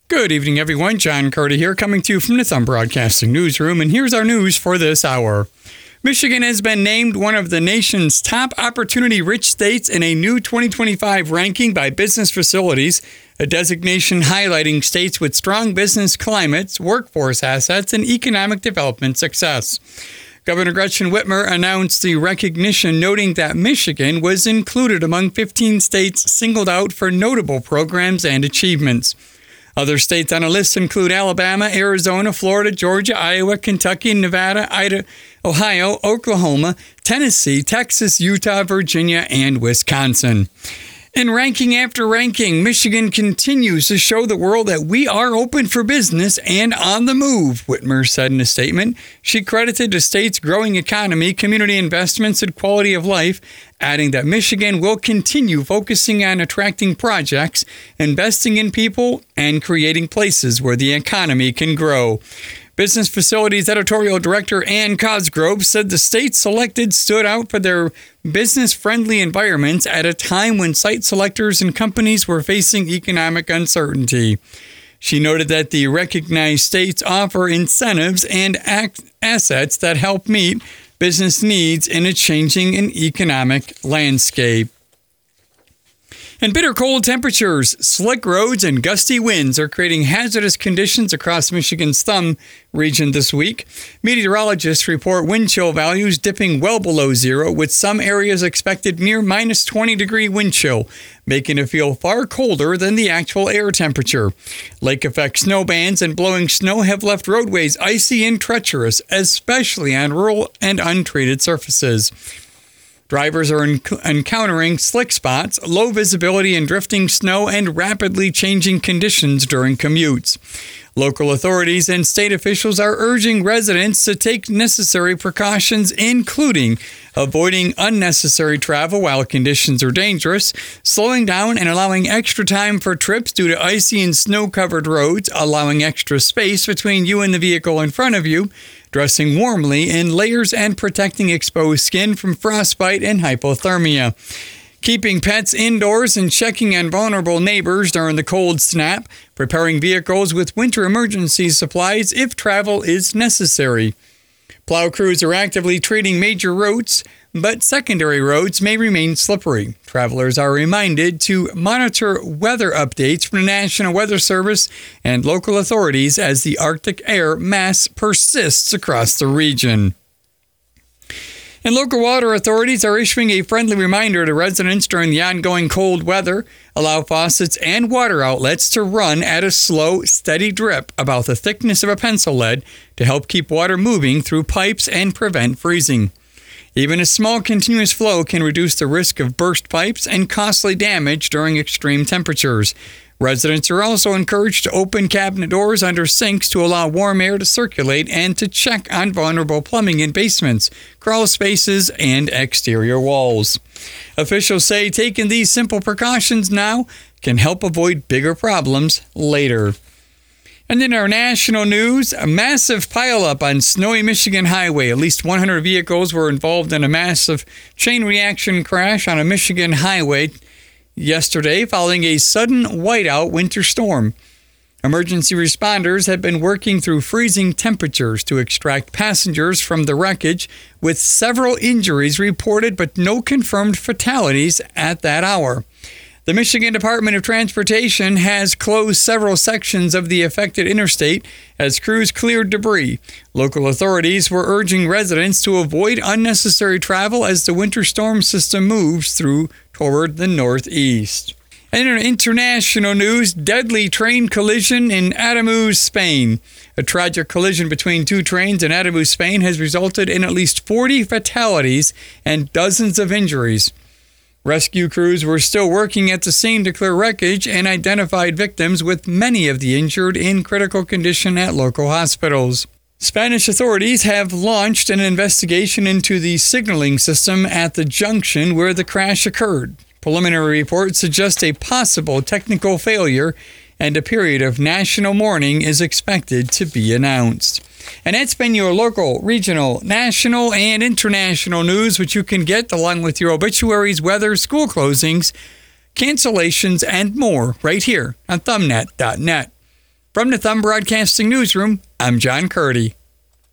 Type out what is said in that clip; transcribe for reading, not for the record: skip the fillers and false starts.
Good evening, everyone. John Carter here, coming to you from the Thumb Broadcasting Newsroom, and here's our news for this hour. Michigan has been named one of the nation's top opportunity-rich states in a new 2025 ranking by Business Facilities, a designation highlighting states with strong business climates, workforce assets, and economic development success. Governor Gretchen Whitmer announced the recognition, noting that Michigan was included among 15 states singled out for notable programs and achievements. Other states on the list include Alabama, Arizona, Florida, Georgia, Iowa, Kentucky, Nevada, Idaho, Ohio, Oklahoma, Tennessee, Texas, Utah, Virginia, and Wisconsin. In ranking after ranking, Michigan continues to show the world that we are open for business and on the move, Whitmer said in a statement. She credited the state's growing economy, community investments, and quality of life, adding that Michigan will continue focusing on attracting projects, investing in people, and creating places where the economy can grow. Business Facilities Editorial Director Ann Cosgrove said the states selected stood out for their business-friendly environments at a time when site selectors and companies were facing economic uncertainty. She noted that the recognized states offer incentives and assets that help meet business needs in a changing and economic landscape. And bitter cold temperatures, slick roads, and gusty winds are creating hazardous conditions across Michigan's Thumb region this week. Meteorologists report wind chill values dipping well below zero, with some areas expected near minus 20-degree wind chill, making it feel far colder than the actual air temperature. Lake-effect snow bands and blowing snow have left roadways icy and treacherous, especially on rural and untreated surfaces. Drivers are encountering slick spots, low visibility and drifting snow, and rapidly changing conditions during commutes. Local authorities and state officials are urging residents to take necessary precautions, including avoiding unnecessary travel while conditions are dangerous, slowing down and allowing extra time for trips due to icy and snow-covered roads, allowing extra space between you and the vehicle in front of you, dressing warmly in layers, and protecting exposed skin from frostbite and hypothermia. Keeping pets indoors and checking on vulnerable neighbors during the cold snap, preparing vehicles with winter emergency supplies if travel is necessary. Plow crews are actively treating major roads, but secondary roads may remain slippery. Travelers are reminded to monitor weather updates from the National Weather Service and local authorities as the Arctic air mass persists across the region. And local water authorities are issuing a friendly reminder to residents during the ongoing cold weather. Allow faucets and water outlets to run at a slow, steady drip about the thickness of a pencil lead to help keep water moving through pipes and prevent freezing. Even a small continuous flow can reduce the risk of burst pipes and costly damage during extreme temperatures. Residents are also encouraged to open cabinet doors under sinks to allow warm air to circulate and to check on vulnerable plumbing in basements, crawl spaces, and exterior walls. Officials say taking these simple precautions now can help avoid bigger problems later. And in our national news, a massive pileup on snowy Michigan highway. At least 100 vehicles were involved in a massive chain reaction crash on a Michigan highway yesterday following a sudden whiteout winter storm. Emergency responders have been working through freezing temperatures to extract passengers from the wreckage, with several injuries reported but no confirmed fatalities at that hour. The Michigan Department of Transportation has closed several sections of the affected interstate as crews cleared debris. Local authorities were urging residents to avoid unnecessary travel as the winter storm system moves through toward the northeast. And in international news, deadly train collision in Ademuz, Spain. A tragic collision between two trains in Ademuz, Spain has resulted in at least 40 fatalities and dozens of injuries. Rescue crews were still working at the scene to clear wreckage and identified victims, with many of the injured in critical condition at local hospitals. Spanish authorities have launched an investigation into the signaling system at the junction where the crash occurred. Preliminary reports suggest a possible technical failure, and a period of national mourning is expected to be announced. And that's been your local, regional, national, and international news, which you can get along with your obituaries, weather, school closings, cancellations, and more right here on thumbnet.net. From the Thumb Broadcasting Newsroom, I'm John Curdy.